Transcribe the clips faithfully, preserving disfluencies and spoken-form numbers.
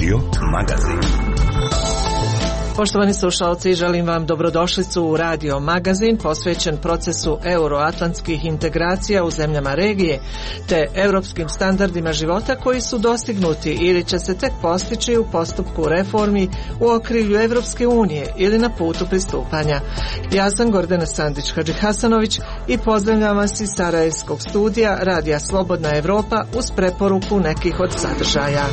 Radio Magazin. Poštovani slušalci, želim vam dobrodošlicu u Radio Magazin posvećen procesu euroatlantskih integracija u zemljama regije te europskim standardima života koji su dostignuti ili će se tek postići u postupku reformi u okrilju Evropske unije ili na putu pristupanja. Ja sam Gordana Sandić-Hadžihasanović i pozdravljam vas iz Sarajevskog studija Radija Slobodna Evropa uz preporuku nekih od sadržaja.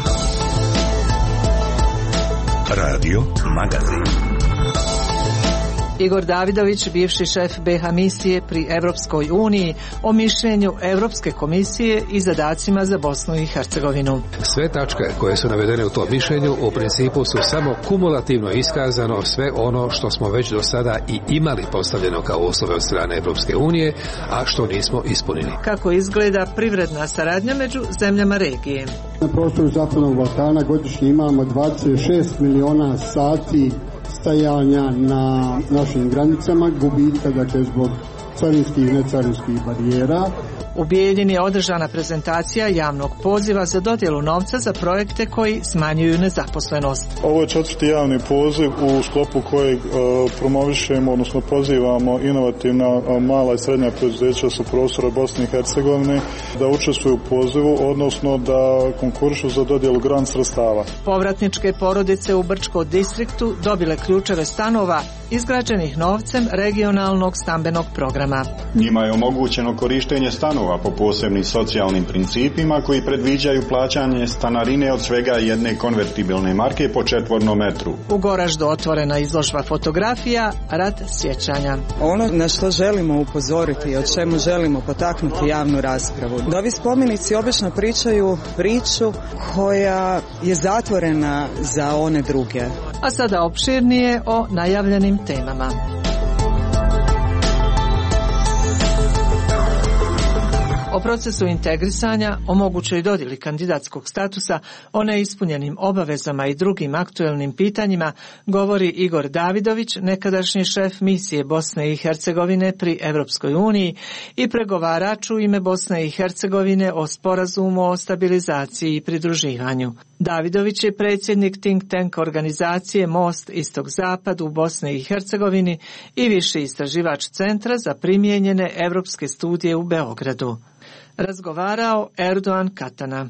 Radio Magazin. Igor Davidović, bivši šef B H misije pri Evropskoj uniji, o mišljenju Europske komisije i zadacima za Bosnu i Hercegovinu. Sve tačke koje su navedene u tom mišljenju u principu su samo kumulativno iskazano sve ono što smo već do sada i imali postavljeno kao uslove od strane Evropske unije, a što nismo ispunili. Kako izgleda privredna saradnja među zemljama regije? Na prostoru Zapadnog Balkana godišnje imamo dvadeset šest miliona sati stajanja na našim granicama, gubitka, dakle, zbog carinskih i necarinskih barijera. U Bijeljini je održana prezentacija javnog poziva za dodjelu novca za projekte koji smanjuju nezaposlenost. Ovo je četvrti javni poziv u sklopu kojeg e, promovišemo, odnosno pozivamo inovativna e, mala i srednja preduzeća sa prostora Bosne i Hercegovine da učestvuju u pozivu, odnosno da konkurišu za dodjelu grant sredstava. Povratničke porodice u Brčko distriktu dobile ključeve stanova izgrađenih novcem regionalnog stambenog programa. Njima je omogućeno korištenje stanova po posebnim socijalnim principima koji predviđaju plaćanje stanarine od svega jedne konvertibilne marke po četvornom metru. U Goraždu otvorena izložba fotografija Rat sjećanja. Ono na što želimo upozoriti, o čemu želimo potaknuti javnu raspravu, da ovi spomenici obično pričaju priču koja je zatvorena za one druge. A sada opširnije o najavljenim temama. O procesu integrisanja, o mogućoj dodjeli kandidatskog statusa, o neispunjenim obavezama i drugim aktuelnim pitanjima govori Igor Davidović, nekadašnji šef misije Bosne i Hercegovine pri Evropskoj uniji i pregovarač u ime Bosne i Hercegovine o sporazumu o stabilizaciji i pridruživanju. Davidović je predsjednik think tank organizacije Most Istok-Zapad u Bosni i Hercegovini i viši istraživač Centra za primijenjene evropske studije u Beogradu. Razgovarao Erdoğan Katana.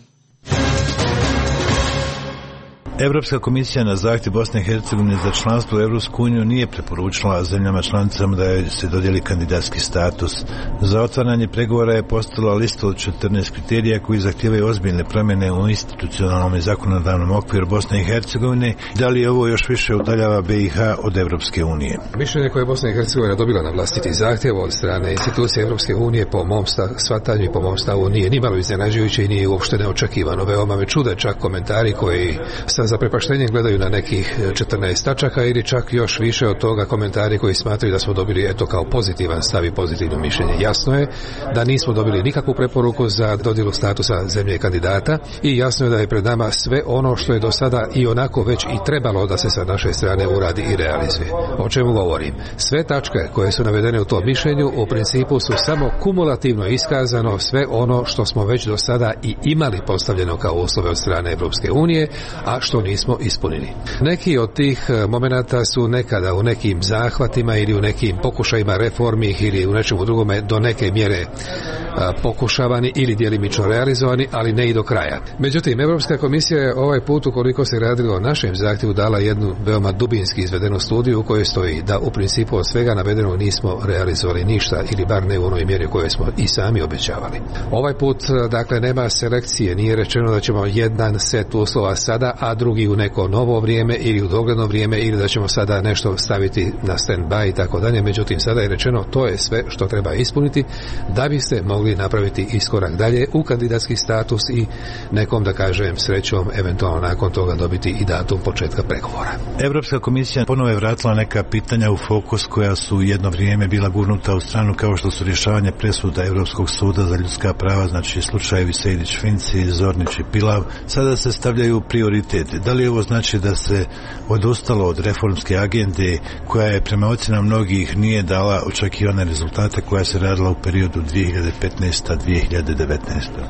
Europska komisija na zahtjev Bosne i Hercegovine za članstvo u Europsku uniju nije preporučila zemljama članicama da joj se dodijeli kandidatski status. Za otvaranje pregovora je postavila listu od četrnaest kriterija koji zahtijevaju ozbiljne promjene u institucionalnom i zakonodavnom okviru Bosne i Hercegovine. Da li ovo još više udaljava B i H od Europske unije? Mišljenje koje je Bosna i Hercegovina dobila na vlastiti zahtjev od strane institucije Europske unije po mom shvatanju i po mom stavu nije ni malo iznenađujuće i nije uopšte neočekivano. Veoma me čude čak komentari koji sa zaprepaštenjem gledaju na nekih četrnaest tačaka ili čak još više od toga komentari koji smatraju da smo dobili eto kao pozitivan stav i pozitivno mišljenje. Jasno je da nismo dobili nikakvu preporuku za dodjelu statusa zemlje kandidata i jasno je da je pred nama sve ono što je do sada i onako već i trebalo da se sa naše strane uradi i realizuje. O čemu govorim? Sve tačke koje su navedene u tom mišljenju u principu su samo kumulativno iskazano sve ono što smo već do sada i imali postavljeno kao uslove od strane Evropske unije, a što nismo ispunili. Neki od tih momenata su nekada u nekim zahvatima ili u nekim pokušajima reformi ili u nečemu drugome do neke mjere a, pokušavani ili djelimično realizovani, ali ne i do kraja. Međutim, Europska komisija je ovaj put, ukoliko se radilo o našem zahtjevu, dala jednu veoma dubinski izvedenu studiju u kojoj stoji da u principu od svega navedenog nismo realizovali ništa ili bar ne u onoj mjeri koju smo i sami obećavali. Ovaj put, dakle, nema selekcije, nije rečeno da ćemo jedan set uslova sada, a drugi u neko novo vrijeme ili u dogledno vrijeme ili da ćemo sada nešto staviti na stand-by i tako dalje. Međutim, sada je rečeno to je sve što treba ispuniti da biste mogli napraviti iskorak dalje u kandidatski status i nekom, da kažem, srećom eventualno nakon toga dobiti i datum početka pregovora. Europska komisija ponovo je vratila neka pitanja u fokus koja su jedno vrijeme bila gurnuta u stranu, kao što su rješavanje presuda Europskog suda za ljudska prava, znači slučajevi Sejdić-Finci, Zornić i Pilav, sada se stavljaju prioritete. Da li ovo znači da se odustalo od reformske agende koja je prema ocjenama mnogih nije dala očekivane rezultate koja se radila u periodu dvije hiljade petnaesta do dvije hiljade devetnaeste.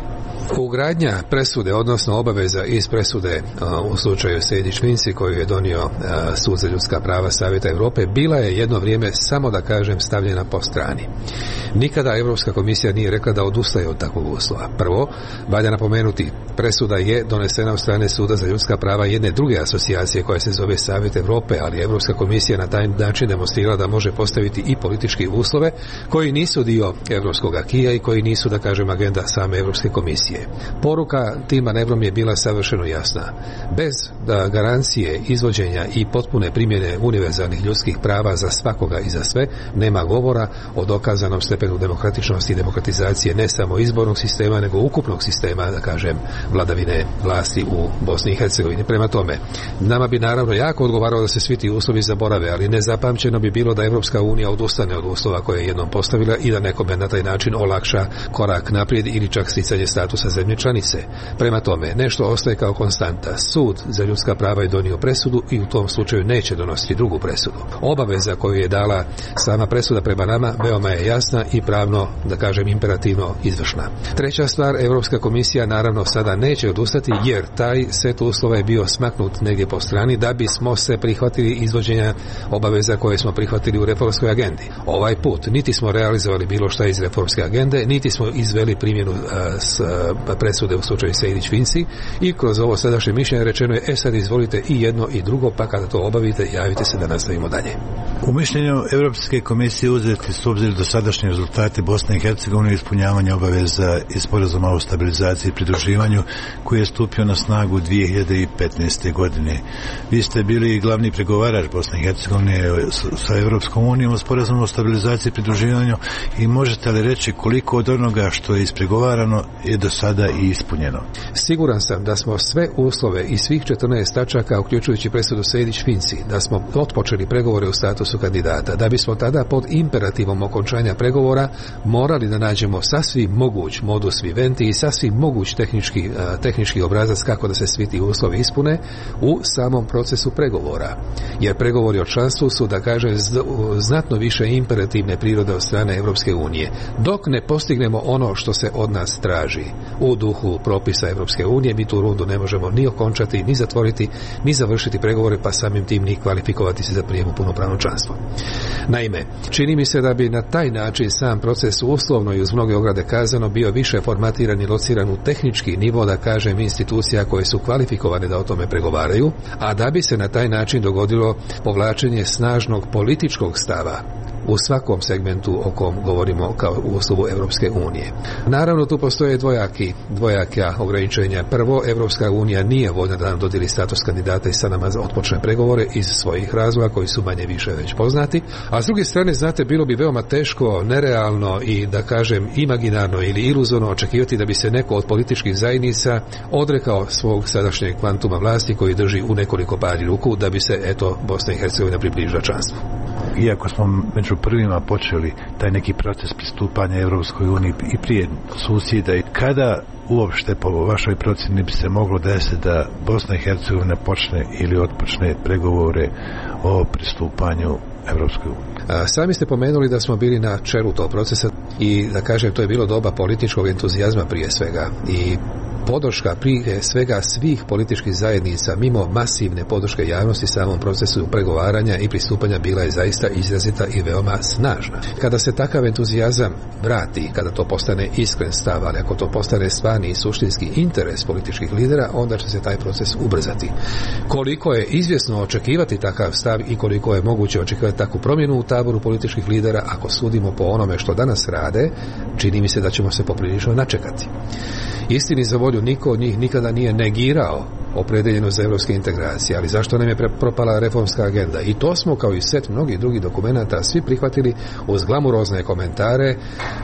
Ugradnja presude, odnosno obaveza iz presude u slučaju Sejdić-Finci koju je donio Sud za ljudska prava Savjeta Europe bila je jedno vrijeme, samo da kažem, stavljena po strani. Nikada Europska komisija nije rekla da odustaje od takvog uslova. Prvo, valja napomenuti, presuda je donesena od strane Suda za ljudska prava jedne druge asocijacije koja se zove Savjet Europe, ali Europska komisija na taj način demonstrirala da može postaviti i politički uslove koji nisu dio europskog akija i koji nisu, da kažem, agenda same Europske komisije. Poruka tim manevrom je bila savršeno jasna. Bez da garancije izvođenja i potpune primjene univerzalnih ljudskih prava za svakoga i za sve, nema govora o dokazanom stepenu demokratičnosti i demokratizacije ne samo izbornog sistema, nego ukupnog sistema, da kažem, vladavine vlasti u Bosni i Hercegovini. Prema tome, nama bi naravno jako odgovaralo da se svi ti uslovi zaborave, ali nezapamćeno bi bilo da Evropska unija odustane od uslova koje je jednom postavila i da nekome na taj način olakša korak naprijed ili čak sticanje statusa zemlje članice. Prema tome, nešto ostaje kao konstanta. Sud za ljudska prava je donio presudu i u tom slučaju neće donositi drugu presudu. Obaveza koju je dala sama presuda prema nama veoma je jasna i pravno, da kažem, imperativno izvršna. Treća stvar, Europska komisija naravno sada neće odustati jer taj set uslova je bio smaknut negdje po strani da bismo se prihvatili izvođenja obaveza koje smo prihvatili u reformskoj agendi. Ovaj put niti smo realizovali bilo šta iz reformske agende, niti smo izveli primjenu a, s, a, presude u slučaju Sejdić-Finci i kroz ovo sadašnje mišljenje rečeno je, e sad izvolite i jedno i drugo, pa kada to obavite, javite se da nastavimo dalje. U mišljenju Europske komisije uzeti su obzir do sadašnje rezultate Bosne i Hercegovine ispunjavanja obaveza iz sporazuma o stabilizaciji i pridruživanju koji je stupio na snagu dvije hiljade petnaeste. godine. Vi ste bili glavni pregovarač Bosne i Hercegovine sa Europskom unijom o sporazumu o stabilizaciji i pridruživanju i možete li reći koliko od onoga što je ispregovarano je do sada i ispunjeno? Siguran sam da smo sve uslove i svih četrnaest tačaka, uključujući presudu Sejdić-Finci, da smo otpočeli pregovore u statusu kandidata, da bismo tada pod imperativom okončanja pregovora morali da nađemo sasvim moguć modus vivendi i sasvim moguć tehnički, tehnički obrazac kako da se svi ti uslovi ispune u samom procesu pregovora. Jer pregovori o članstvu su, da kažem, znatno više imperativne prirode od strane Europske unije. Dok ne postignemo ono što se od nas traži u duhu propisa Europske unije, mi tu rundu ne možemo ni okončati, ni zatvoriti, ni završiti pregovore, pa samim tim ni kvalifikovati se za prijem u punopravno članstvo. Naime, čini mi se da bi na taj način sam proces uslovno i uz mnoge ograde kazano bio više formatiran i lociran u tehnički nivo, da kažem, institucija koje su kvalifikovane da o tome pregovaraju, a da bi se na taj način dogodilo povlačenje snažnog političkog stava u svakom segmentu o kom govorimo kao u uslovu Europske unije. Naravno, tu postoje dvojaki, dvojaka ograničenja. Prvo, Europska unija nije voljna da nam dodijeli status kandidata i sa nama otpočne pregovore iz svojih razloga koji su manje više već poznati, a s druge strane, znate, bilo bi veoma teško, nerealno i, da kažem, imaginarno ili iluzorno očekivati da bi se neko od političkih zajednica odrekao svog sadašnjeg kvantuma vlasti koji drži u nekoliko pari ruku da bi se, eto, Bosna i Hercegovina približila članstvu. Iako smo među prvima počeli taj neki proces pristupanja Europskoj uniji i prije susjeda, i kada uopšte po vašoj procjeni bi se moglo desiti da Bosna i Hercegovina počne ili otpočne pregovore o pristupanju Europskoj uniji? Sami ste pomenuli da smo bili na čelu tog procesa i, da kažem, to je bilo doba političkog entuzijazma prije svega i podrška prije svega svih političkih zajednica mimo masivne podrške javnosti samom procesu pregovaranja i pristupanja bila je zaista izrazita i veoma snažna. Kada se takav entuzijazam vrati, kada to postane iskren stav, ali ako to postane stvarni i suštinski interes političkih lidera, onda će se taj proces ubrzati. Koliko je izvjesno očekivati takav stav i koliko je moguće očekivati takvu promjenu u taboru političkih lidera, ako sudimo po onome što danas rade, čini mi se da ćemo se poprilično načekati. Istini za volju, niko od njih nikada nije negirao opredeljenost za evropske integracije, ali zašto nam je propala reformska agenda? I to smo, kao i set mnogih drugih dokumenata, svi prihvatili uz glamurozne komentare,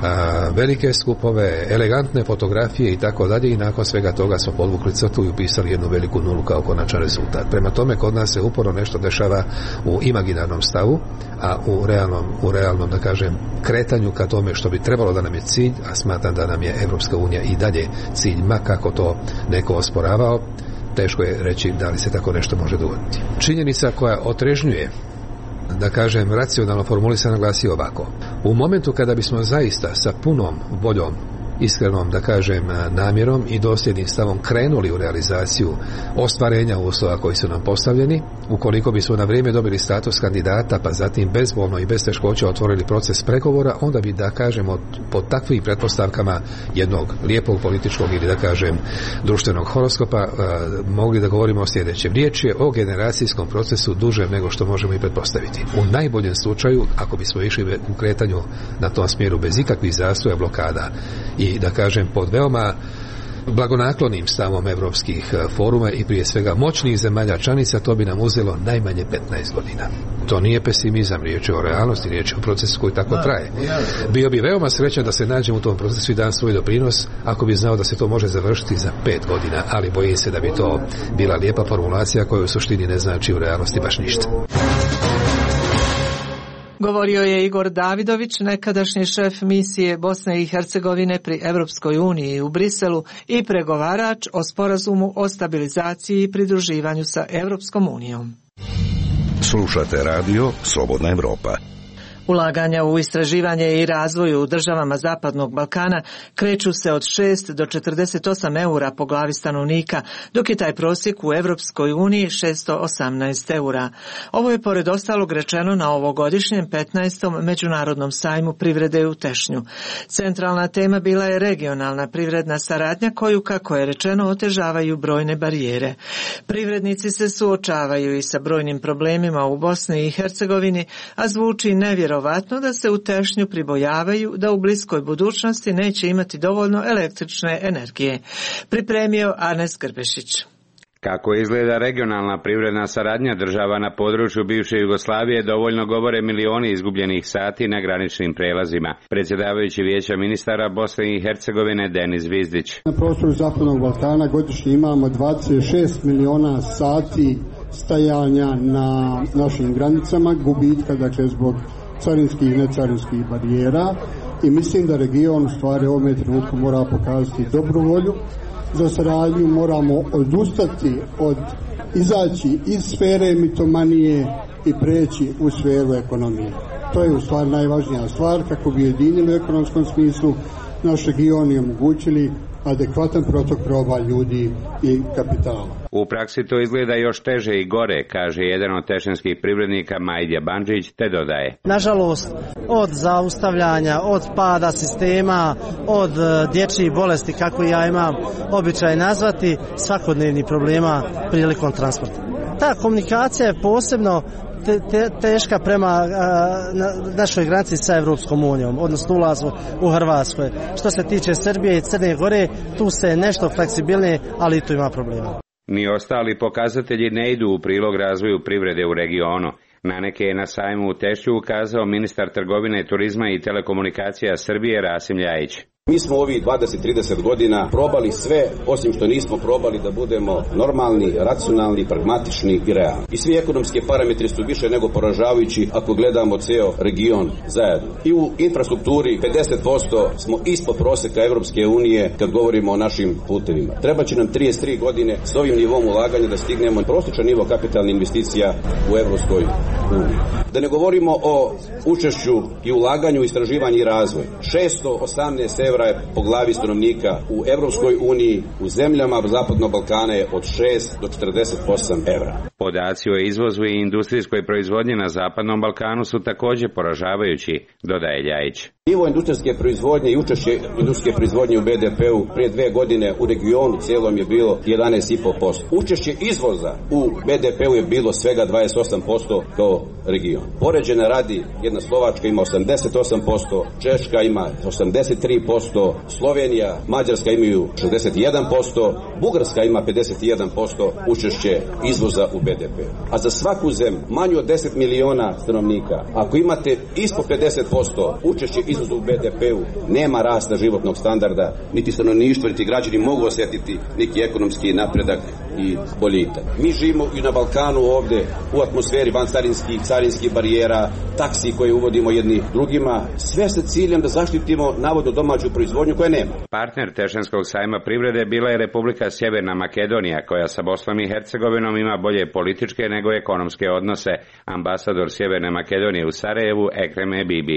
a, velike skupove, elegantne fotografije i tako dalje, i nakon svega toga smo podvukli crtu i upisali jednu veliku nulu kao konačan rezultat. Prema tome, kod nas se uporno nešto dešava u imaginarnom stavu, a u realnom, u realnom, da kažem, kretanju ka tome što bi trebalo da nam je cilj, a smatram da nam je Evropska unija i dalje cilj, ma kako to neko osporavao, teško je reći da li se tako nešto može dogoditi. Činjenica koja otrežnjuje, da kažem, racionalno formulisano glasi ovako: u momentu kada bismo zaista sa punom voljom iskrenom, da kažem, namjerom i dosljednim stavom krenuli u realizaciju ostvarenja uslova koji su nam postavljeni, ukoliko bismo na vrijeme dobili status kandidata, pa zatim bezbolno i bez teškoća otvorili proces pregovora, onda bi, da kažemo, pod takvim pretpostavkama jednog lijepog političkog ili, da kažem, društvenog horoskopa mogli da govorimo o sljedećem. Riječ je o generacijskom procesu dužem nego što možemo i pretpostaviti. U najboljem slučaju, ako bismo išli u kretanju na tom smjeru bez ikakvih zastoja, blokada i, da kažem, pod veoma blagonaklonim stavom evropskih foruma i prije svega moćnih zemalja članica, to bi nam uzelo najmanje petnaest godina. To nije pesimizam, riječ je o realnosti, riječ je o procesu koji tako traje. Bio bi veoma srećan da se nađem u tom procesu i dam svoj doprinos ako bi znao da se to može završiti za pet godina, ali bojim se da bi to bila lijepa formulacija koja u suštini ne znači u realnosti baš ništa. Govorio je Igor Davidović, nekadašnji šef misije Bosne i Hercegovine pri Europskoj uniji u Briselu i pregovarač o sporazumu o stabilizaciji i pridruživanju sa Europskom unijom. Slušate radio Slobodna Evropa. Ulaganja u istraživanje i razvoj u državama Zapadnog Balkana kreću se od šest do četrdeset osam eura po glavi stanovnika, dok je taj prosjek u Europskoj uniji šesto osamnaest eura. Ovo je pored ostalog rečeno na ovogodišnjem petnaestom međunarodnom sajmu privrede u Tešnju. Centralna tema bila je regionalna privredna saradnja koju, kako je rečeno, otežavaju brojne barijere. Privrednici se suočavaju i sa brojnim problemima u Bosni i Hercegovini, a zvuči nevjerovatno da se u Tešnju pribojavaju da u bliskoj budućnosti neće imati dovoljno električne energije. Pripremio Arnes Grbešić. Kako izgleda regionalna privredna saradnja država na području bivše Jugoslavije dovoljno govore milioni izgubljenih sati na graničnim prelazima. Predsjedavajući Vijeća ministara Bosne i Hercegovine Denis Zvizdić. Na prostoru Zapadnog Balkana godišnje imamo dvadeset šest miliona sati stajanja na našim granicama, gubitka, dakle, zbog carinskih i necarinskih barijera, i mislim da region u stvari u ovom trenutku mora pokazati dobru volju za saradnju. Moramo odustati od izaći iz sfere mitomanije i preći u sferu ekonomije. To je u stvari najvažnija stvar kako bi ujedinili u ekonomskom smislu naš region i omogućili adekvatan protok roba, ljudi i kapitala. U praksi to izgleda još teže i gore, kaže jedan od tešnjanskih privrednika Majdja Bandžić, te dodaje. Nažalost, od zaustavljanja, od pada sistema, od dječjih bolesti, kako ja imam običaj nazvati, svakodnevnih problema prilikom transporta. Ta komunikacija je posebno Te, te, teška prema a, na, našoj granici sa Europskom unijom, odnosno ulazu u Hrvatskoj. Što se tiče Srbije i Crne Gore, tu se nešto fleksibilnije, ali tu ima problema. Ni ostali pokazatelji ne idu u prilog razvoju privrede u regionu. Na neke je na sajmu u Tešnju ukazao ministar trgovine, turizma i telekomunikacija Srbije Rasim Ljajić. Mi smo ovih dvadeset trideset godina probali sve, osim što nismo probali da budemo normalni, racionalni, pragmatični i realni. I svi ekonomski parametri su više nego poražavajući ako gledamo ceo region zajedno. I u infrastrukturi pedeset posto smo ispod proseka Evropske unije kad govorimo o našim putevima. Treba će nam trideset tri godine s ovim nivom ulaganja da stignemo prosječan nivo kapitalnih investicija u Evropskoj uniji. Da ne govorimo o učešću i ulaganju, istraživanju i razvoju. šesto osamnaest evra je po glavi stanovnika u Evropskoj uniji, u zemljama Zapadnog Balkana je od šest do četrdeset osam evra. Podaci o izvozu i industrijskoj proizvodnji na Zapadnom Balkanu su također poražavajući, dodaje Ljajić. Nivo industrijske proizvodnje i učešće industrijske proizvodnje u be de peu prije dve godine u regionu cijelom je bilo jedanaest zarez pet posto. Učešće izvoza u be de peu je bilo svega dvadeset osam posto kao region. Poređena radi, jedna Slovačka ima osamdeset osam posto, Češka ima osamdeset tri posto, Slovenija, Mađarska imaju šezdeset jedan posto, Bugarska ima pedeset jedan posto učešće izvoza u be de peu. A za svaku zemlju manju od deset miliona stanovnika, ako imate ispod pedeset posto učešće izvoza u be de peu, nema rasta životnog standarda, niti stanovništvo, niti građani mogu osjetiti neki ekonomski napredak i boljitak. Mi živimo i na Balkanu ovdje u atmosferi vancarinskih, carinskih barijera, taksi koje uvodimo jedni drugima, sve sa ciljem da zaštitimo navodno domaću proizvodnju koje nema. Partner Tešnjanskog sajma privrede bila je Republika Sjeverna Makedonija, koja sa Bosnom i Hercegovinom ima bolje političke nego ekonomske odnose. Ambasador Sjeverne Makedonije u Sarajevu Ekrem Ebibi.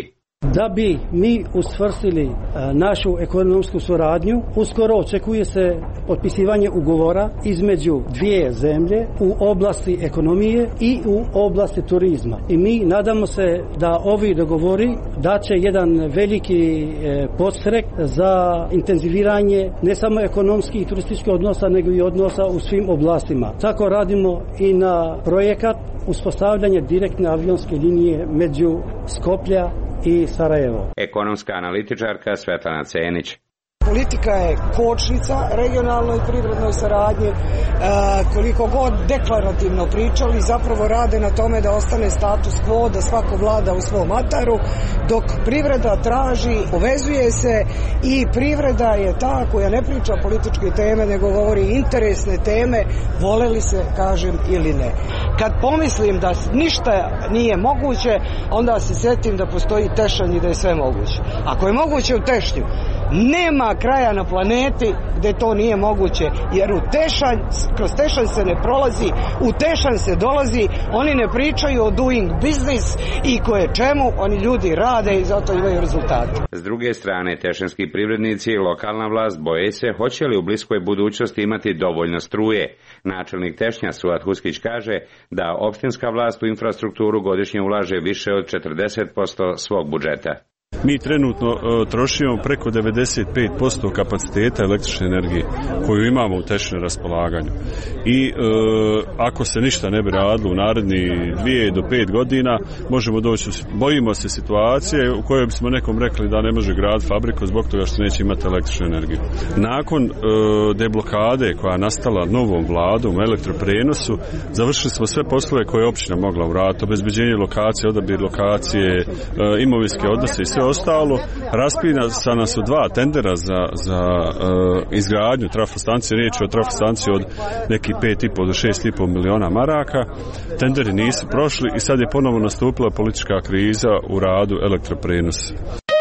Da bi mi ustvrdili našu ekonomsku suradnju, uskoro očekuje se potpisivanje ugovora između dvije zemlje u oblasti ekonomije i u oblasti turizma. I mi nadamo se da ovi dogovori daće jedan veliki podstrek za intenziviranje ne samo ekonomskih i turističkih odnosa, nego i odnosa u svim oblastima. Tako radimo i na projekat uspostavljanja direktne avionske linije među Skoplja i Sarajevo. Ekonomska analitičarka Svetlana Cenić. Politika je kočnica regionalnoj privrednoj saradnji. E, koliko god deklarativno pričali, zapravo rade na tome da ostane status quo, da svako vlada u svom ataru, dok privreda traži, povezuje se i privreda je ta koja ne priča političke teme, nego govori interesne teme, vole li se, kažem, ili ne. Kad pomislim da ništa nije moguće, onda se sjetim da postoji Tešanj i da je sve moguće. Ako je moguće u Tešnju, nema kraja na planeti gdje to nije moguće, jer u Tešanj, kroz Tešanj se ne prolazi, u Tešanj se dolazi, oni ne pričaju o doing business i koje čemu, oni ljudi rade i zato imaju rezultate. S druge strane, tešanjski privrednici i lokalna vlast boje se hoće li u bliskoj budućnosti imati dovoljno struje. Načelnik Tešnja Suad Huskić kaže da opštinska vlast u infrastrukturu godišnje ulaže više od četrdeset posto svog budžeta. Mi trenutno uh, trošimo preko devedeset pet posto kapaciteta električne energije koju imamo u Tešnju na raspolaganju. I uh, ako se ništa ne bi radilo u naredni dvije do pet godina, možemo doći, bojimo se situacije u kojoj bismo nekom rekli da ne može graditi fabriku zbog toga što neće imati električnu energiju. Nakon uh, deblokade koja je nastala novom vladom u elektroprenosu, završili smo sve poslove koje je općina mogla uraditi, obezbeđenje lokacije, odabir lokacije, uh, imovinske odnose i sve ostalo. Raspisana su dva tendera za, za uh, izgradnju trafostancije, riječ je o trafostanciji od nekih pet i po do šest i po miliona maraka. Tenderi nisu prošli i sad je ponovo nastupila politička kriza u radu elektroprenosa.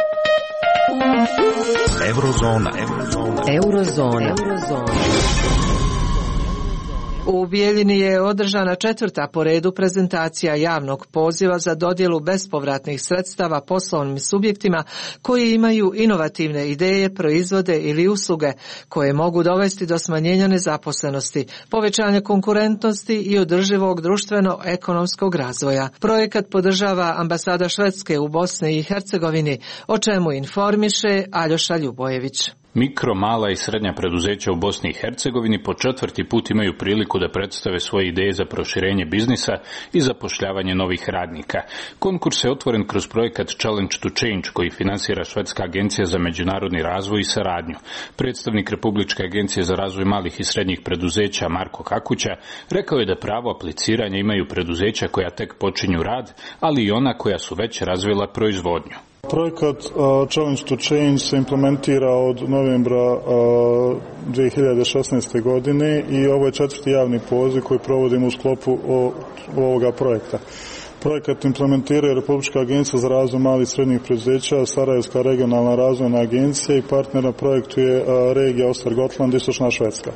Eurozona. Eurozona. Eurozona. U Bijeljini je održana četvrta po redu prezentacija javnog poziva za dodjelu bespovratnih sredstava poslovnim subjektima koji imaju inovativne ideje, proizvode ili usluge koje mogu dovesti do smanjenja nezaposlenosti, povećanja konkurentnosti i održivog društveno-ekonomskog razvoja. Projekat podržava ambasada Švedske u Bosni i Hercegovini, o čemu informiše Aljoša Ljubojević. Mikro, mala i srednja preduzeća u Bosni i Hercegovini po četvrti put imaju priliku da predstave svoje ideje za proširenje biznisa i zapošljavanje novih radnika. Konkurs je otvoren kroz projekat Challenge to Change koji finansira Švedska agencija za međunarodni razvoj i saradnju. Predstavnik Republičke agencije za razvoj malih i srednjih preduzeća Marko Kakuća rekao je da pravo apliciranja imaju preduzeća koja tek počinju rad, ali i ona koja su već razvila proizvodnju. Projekat uh, Challenge to Change se implementira od novembra uh, dvije hiljade šesnaeste. godine i ovo je četvrti javni poziv koji provodimo u sklopu o, ovoga projekta. Projekat implementiraju Republička agencija za razvoj malih i srednjih preduzeća, Sarajevska regionalna razvojna agencija i partner na projektu je uh, regija Ostergotland, istočna Švedska.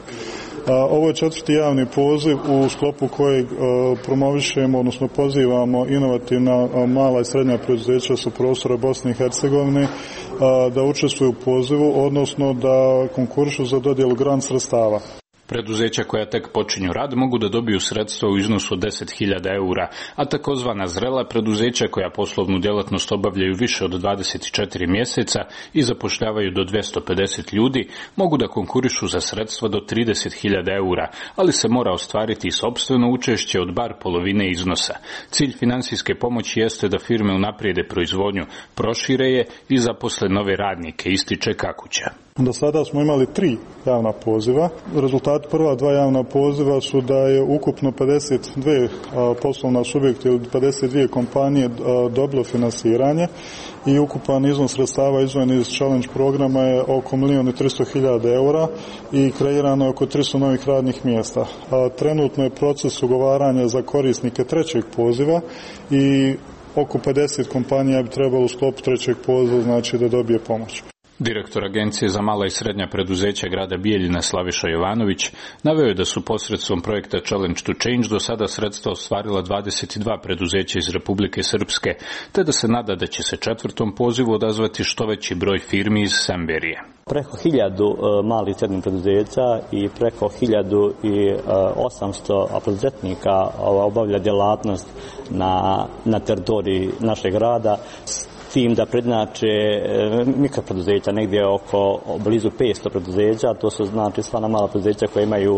Ovo je četvrti javni poziv u sklopu kojeg promovišemo, odnosno pozivamo inovativna mala i srednja preduzeća sa prostora Bosne i Hercegovine da učestvuju u pozivu, odnosno da konkuršu za dodjelu grant sredstava. Preduzeća koja tek počinju rad mogu da dobiju sredstva u iznosu od deset hiljada eura, a takozvana zrela preduzeća koja poslovnu djelatnost obavljaju više od dvadeset četiri mjeseca i zapošljavaju do dvjesto pedeset ljudi mogu da konkurišu za sredstva do trideset hiljada eura, ali se mora ostvariti i sopstveno učešće od bar polovine iznosa. Cilj financijske pomoći jeste da firme unaprijede proizvodnju, prošire je i zaposle nove radnike, ističe Kakuća. Do sada smo imali tri javna poziva. Rezultati prva dva javna poziva su da je ukupno pedeset dvije poslovna subjekta ili pedeset dvije kompanije dobilo finansiranje i ukupan iznos sredstava izdvojen iz Challenge programa je oko milijun i tristo hiljada eura i kreirano je oko tristo novih radnih mjesta. Trenutno je proces ugovaranja za korisnike trećeg poziva i oko pedeset kompanija bi trebalo u sklopu trećeg poziva znači da dobije pomoć. Direktor Agencije za mala i srednja preduzeća grada Bijeljina Slaviša Jovanović naveo je da su posredstvom projekta Challenge to Change do sada sredstva ostvarila dvadeset dva preduzeća iz Republike Srpske, te da se nada da će se četvrtom pozivu odazvati što veći broj firmi iz Semberije. Preko hiljadu uh, malih i srednjih preduzeća i preko hiljadu i osamsto preduzetnika obavlja djelatnost na, na teritoriji našeg grada, tim da prednače mikropreduzeća, negdje oko blizu petsto preduzeća, to su znači stvarno mala preduzeća koje imaju uh,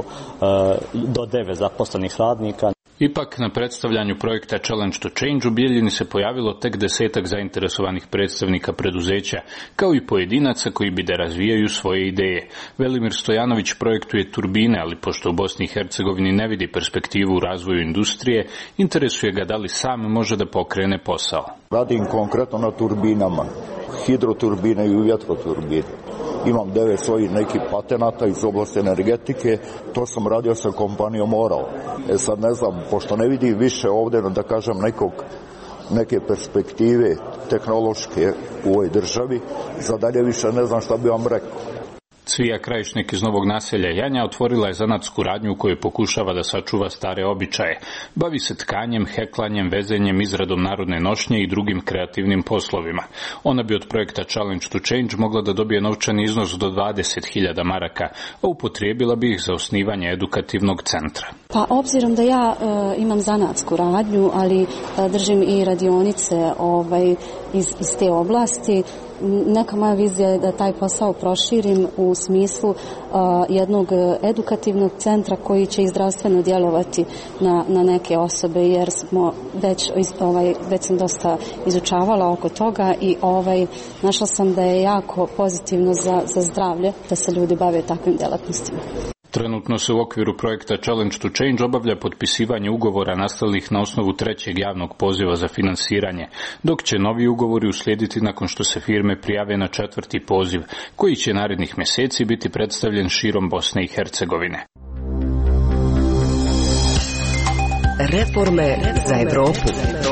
do devet zaposlenih radnika. Ipak, na predstavljanju projekta Challenge to Change u Bijeljini se pojavilo tek desetak zainteresovanih predstavnika preduzeća, kao i pojedinaca koji bi da razvijaju svoje ideje. Velimir Stojanović projektuje turbine, ali pošto u Bosni i Hercegovini ne vidi perspektivu u razvoju industrije, interesuje ga da li sam može da pokrene posao. Radim konkretno na turbinama, hidroturbine i vjetroturbine. Imam devet svojih nekih patenata iz oblasti energetike, to sam radio sa kompanijom Oral. E sad ne znam, pošto ne vidim više ovdje, da kažem, nekog, neke perspektive tehnološke u ovoj državi, za dalje više ne znam šta bi vam rekao. Cvija Krajišnik iz Novog naselja Janja otvorila je zanatsku radnju u kojoj pokušava da sačuva stare običaje. Bavi se tkanjem, heklanjem, vezenjem, izradom narodne nošnje i drugim kreativnim poslovima. Ona bi od projekta Challenge to Change mogla da dobije novčani iznos do dvadeset hiljada maraka, a upotrijebila bi ih za osnivanje edukativnog centra. Pa obzirom da ja e, imam zanatsku radnju, ali e, držim i radionice ovaj, iz, iz te oblasti, neka moja vizija je da taj posao proširim u smislu uh, jednog edukativnog centra koji će i zdravstveno djelovati na, na neke osobe, jer smo već, ovaj, već sam dosta izučavala oko toga i ovaj, našla sam da je jako pozitivno za, za zdravlje da se ljudi bave takvim djelatnostima. Trenutno se u okviru projekta Challenge to Change obavlja potpisivanje ugovora nastalih na osnovu trećeg javnog poziva za finansiranje, dok će novi ugovori uslijediti nakon što se firme prijave na četvrti poziv, koji će narednih mjeseci biti predstavljen širom Bosne i Hercegovine. Reforme za Evropu.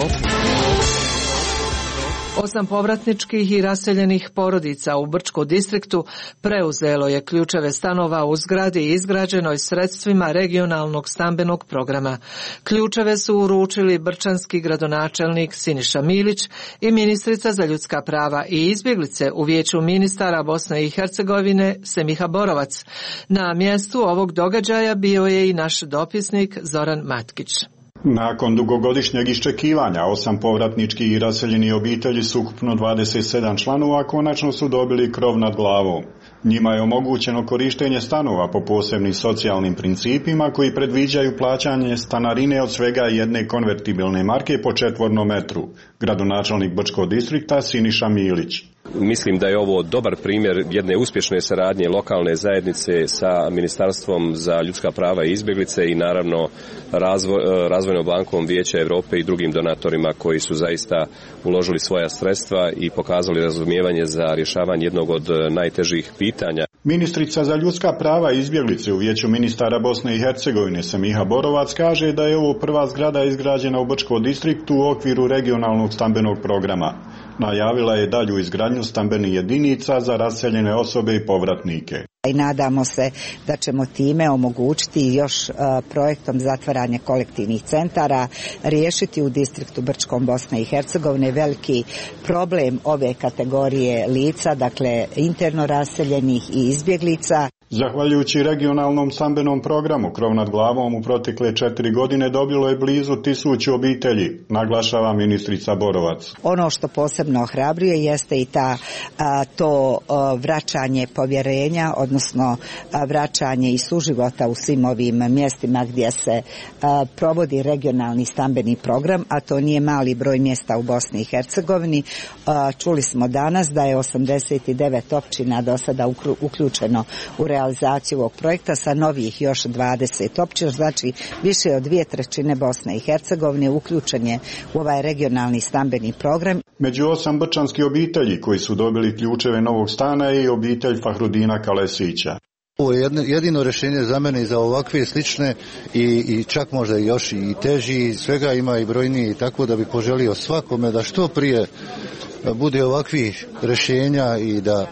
Osam povratničkih i raseljenih porodica u Brčkom distriktu preuzelo je ključeve stanova u zgradi izgrađenoj sredstvima regionalnog stambenog programa. Ključeve su uručili brčanski gradonačelnik Siniša Milić i ministrica za ljudska prava i izbjeglice u Vijeću ministara Bosne i Hercegovine Semiha Borovac. Na mjestu ovog događaja bio je i naš dopisnik Zoran Matkić. Nakon dugogodišnjeg iščekivanja, osam povratničkih i raseljenih obitelji s ukupno dvadeset sedam članova konačno su dobili krov nad glavom. Njima je omogućeno korištenje stanova po posebnim socijalnim principima koji predviđaju plaćanje stanarine od svega jedne konvertibilne marke po četvornom metru. Gradonačelnik Brčkog distrikta Siniša Milić. Mislim da je ovo dobar primjer jedne uspješne saradnje lokalne zajednice sa Ministarstvom za ljudska prava i izbjeglice i naravno razvoj, Razvojnom bankom Vijeća Europe i drugim donatorima koji su zaista uložili svoja sredstva i pokazali razumijevanje za rješavanje jednog od najtežih pitanja. Ministrica za ljudska prava i izbjeglice u Vijeću ministara Bosne i Hercegovine Semiha Borovac kaže da je ovo prva zgrada izgrađena u Brčkom distriktu u okviru regionalnog stambenog programa. Najavila je dalju izgradnju stambenih jedinica za raseljene osobe i povratnike. I nadamo se da ćemo time omogućiti još uh, projektom zatvaranja kolektivnih centara riješiti u distriktu Brčkom Bosne i Hercegovine veliki problem ove kategorije lica, dakle interno raseljenih i izbjeglica. Zahvaljujući regionalnom stambenom programu krov nad glavom u protekle četiri godine dobilo je blizu tisuću obitelji, naglašava ministrica Borovac. Ono što posebno ohrabruje jeste i ta, a, to a, vraćanje povjerenja, odnosno a, vraćanje i suživota u svim ovim mjestima gdje se a, provodi regionalni stambeni program, a to nije mali broj mjesta u Bosni i Hercegovini. A, čuli smo danas da je osamdeset devet općina do sada uključeno u realizaciju ovog projekta, sa novih još dvadeset općina, znači više od dvije trećine Bosne i Hercegovine uključen je u ovaj regionalni stambeni program. Među osam brčanskih obitelji koji su dobili ključeve novog stana je i obitelj Fahrudina Kalesića. Ovo je jedino rješenje za mene i za ovakve slične i, i čak možda još i teži, svega ima i brojniji, tako da bi poželio svakome da što prije bude ovakvih rješenja i da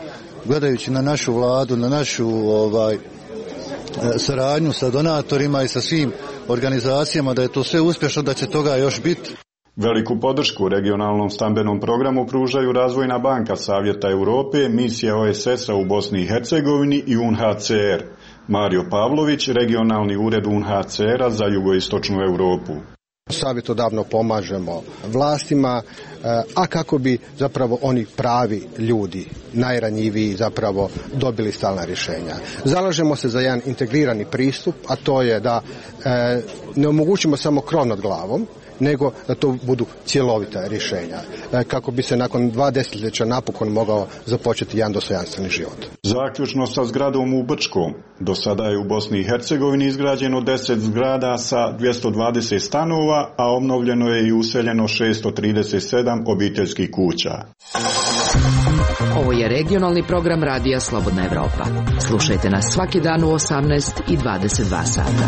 gledajući na našu vladu, na našu ovaj, saradnju sa donatorima i sa svim organizacijama, da je to sve uspješno, da će toga još biti. Veliku podršku regionalnom stambenom programu pružaju Razvojna banka Savjeta Europe, misija O S S-a u Bosni i Hercegovini i U N H C R. Mario Pavlović, regionalni ured U N H C R-a za jugoistočnu Europu. Savjetodavno pomažemo vlastima, a kako bi zapravo oni pravi ljudi, najranjiviji zapravo dobili stalna rješenja. Zalažemo se za jedan integrirani pristup, a to je da ne omogućimo samo krov nad glavom, nego da to budu cjelovita rješenja, kako bi se nakon dva desetljeća napokon mogao započeti jedan dostojanstveni život. Zaključno sa zgradom u Brčkom, do sada je u Bosni i Hercegovini izgrađeno deset zgrada sa dvjesto dvadeset stanova, a obnovljeno je i useljeno šesto trideset sedam obiteljskih kuća. Ovo je regionalni program Radija Slobodna Evropa. Slušajte nas svaki dan u osamnaest i dvadeset dva sata.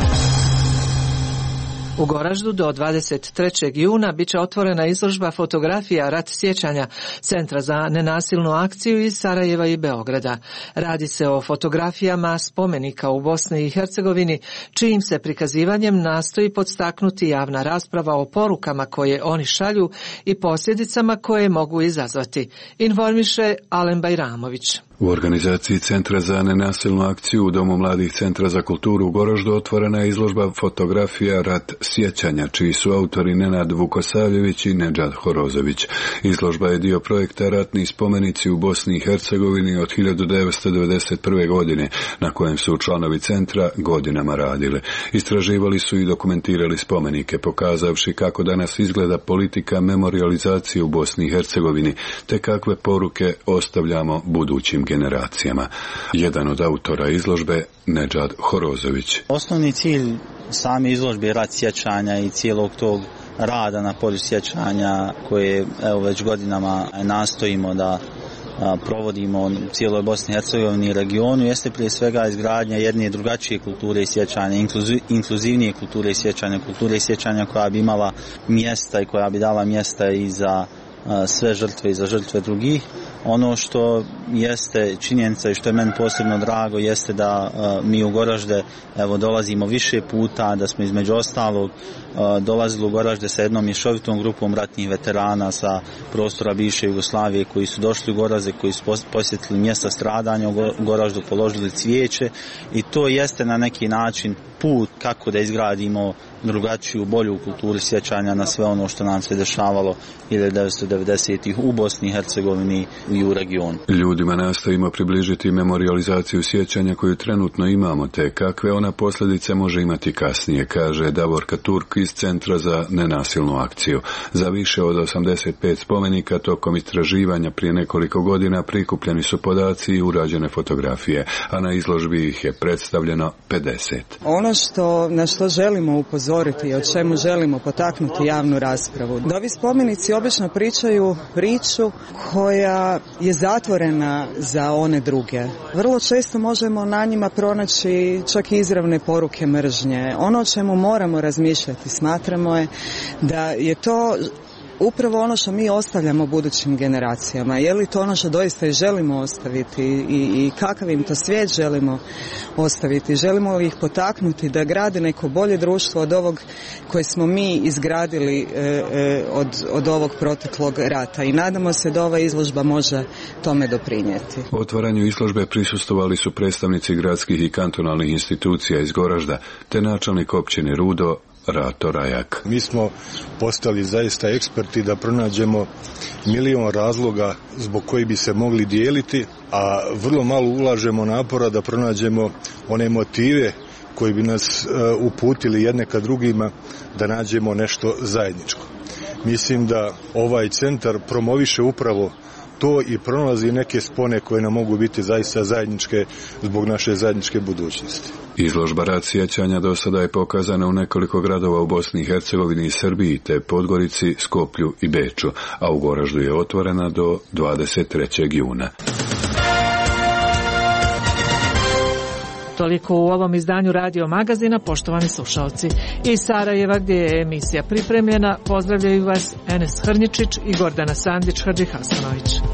U Goraždu do dvadeset trećeg juna bit će otvorena izložba fotografija rat sjećanja Centra za nenasilnu akciju iz Sarajeva i Beograda. Radi se o fotografijama spomenika u Bosni i Hercegovini, čijim se prikazivanjem nastoji podstaknuti javna rasprava o porukama koje oni šalju i posljedicama koje mogu izazvati, informiše Alen Bajramović. U organizaciji Centra za nenasilnu akciju u Domu mladih Centra za kulturu u Goraždu otvorena je izložba fotografija rat sjećanja, čiji su autori Nenad Vukosavljević i Nedžad Horozović. Izložba je dio projekta Ratni spomenici u Bosni i Hercegovini od hiljadu devetsto devedeset prve. godine, na kojem su članovi centra godinama radile. Istraživali su i dokumentirali spomenike, pokazavši kako danas izgleda politika memorializacije u Bosni i Hercegovini, te kakve poruke ostavljamo budućim generacijama. Jedan od autora izložbe, Nedžad Horozović. Osnovni cilj same izložbe rat sjećanja i cijelog tog rada na polju sjećanja koje evo već godinama nastojimo da a, provodimo u cijeloj Bosni i Hercegovini i regionu, jeste prije svega izgradnja jedne drugačije kulture i sjećanja, inkluziv, inkluzivnije kulture i sjećanja, kulture i sjećanja koja bi imala mjesta i koja bi dala mjesta i za a, sve žrtve i za žrtve drugih. Ono što jeste činjenica i što je meni posebno drago jeste da uh, mi u Goražde evo dolazimo više puta, da smo između ostalog uh, dolazili u Goražde sa jednom mješovitom grupom ratnih veterana sa prostora bivše Jugoslavije koji su došli u Goražde, koji su posjetili mjesta stradanja u Goraždu, položili cvijeće i to jeste na neki način put kako da izgradimo drugačiju, bolju kulturu sjećanja na sve ono što nam se dešavalo hiljadu devetsto devedesetih u Bosni i Hercegovini i u regionu. Ljudima nastojimo približiti memorijalizaciju sjećanja koju trenutno imamo, te kakve ona posljedice može imati kasnije, kaže Davorka Turk iz Centra za nenasilnu akciju. Za više od osamdeset pet spomenika tokom istraživanja prije nekoliko godina prikupljeni su podaci i urađene fotografije, a na izložbi ih je predstavljeno pedeset. Ono što, na što želimo upozoriti i o čemu želimo potaknuti javnu raspravu, da ovi spomenici obično pričaju priču koja je zatvorena za one druge. Vrlo često možemo na njima pronaći čak i izravne poruke mržnje. Ono o čemu moramo razmišljati, smatramo je da je to upravo ono što mi ostavljamo budućim generacijama. Je li to ono što doista i želimo ostaviti i, i kakav im to svijet želimo ostaviti? Želimo li ih potaknuti da grade neko bolje društvo od ovog koje smo mi izgradili e, e, od, od ovog proteklog rata i nadamo se da ova izložba može tome doprinijeti. Otvaranju izložbe prisustvovali su predstavnici gradskih i kantonalnih institucija iz Goražda, te načelnik općine Rudo Rato Rajak. Mi smo postali zaista eksperti da pronađemo milion razloga zbog koji bi se mogli dijeliti, a vrlo malo ulažemo napora da pronađemo one motive koji bi nas uh, uputili jedne ka drugima da nađemo nešto zajedničko. Mislim da ovaj centar promoviše upravo to i pronalazi neke spone koje nam mogu biti zaista zajedničke zbog naše zajedničke budućnosti. Izložba rat sjećanja do sada je pokazana u nekoliko gradova u Bosni i Hercegovini i Srbiji, te Podgorici, Skoplju i Beču, a u Goraždu je otvorena do dvadeset trećeg juna. Toliko u ovom izdanju Radio Magazina, poštovani slušalci. Iz Sarajeva, gdje je emisija pripremljena, pozdravljaju vas Enes Hrnjičić i Gordana Sandić Hadžihasanović.